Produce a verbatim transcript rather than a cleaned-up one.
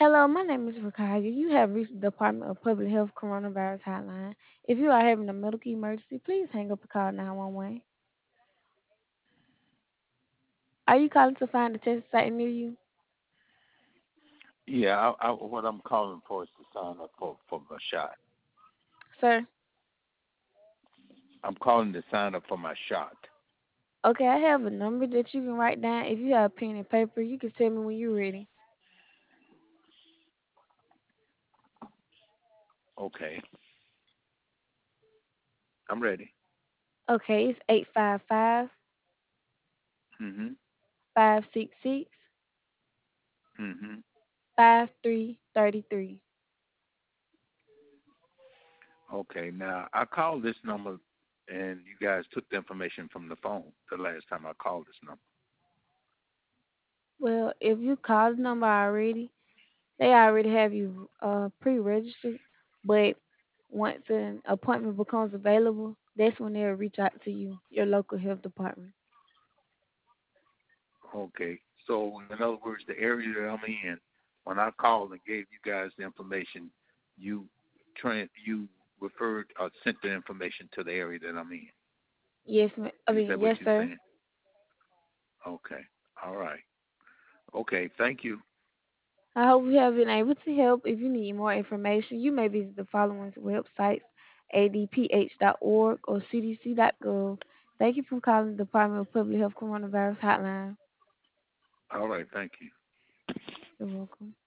Hello, my name is Rakaya. You have reached the Department of Public Health Coronavirus Hotline. If you are having a medical emergency, please hang up and call nine one one. Are you calling to find a test site near you? Yeah, I, I, what I'm calling for is to sign up for for my shot. Sir? I'm calling to sign up for my shot. Okay, I have a number that you can write down. If you have pen and paper, you can tell me when you're ready. Okay, I'm ready. Okay, it's eight five five, Mhm. five six six, Mhm. five three three three. Okay. Now I called this number, and you guys took the information from the phone the last time I called this number. Well, if you call the number already, they already have you uh, pre-registered, but once an appointment becomes available, that's when they'll reach out to you, your local health department. Okay. So in other words, the area that I'm in, when I called and gave you guys the information, you train you referred or sent the information to the area that I'm in. Yes, ma- I Is mean, that what yes, you're sir. saying? Okay. All right. Okay. Thank you. I hope we have been able to help. If you need more information, you may visit the following websites: a d p h dot org or c d c dot gov. Thank you for calling the Department of Public Health Coronavirus Hotline. All right. Thank you. You're welcome.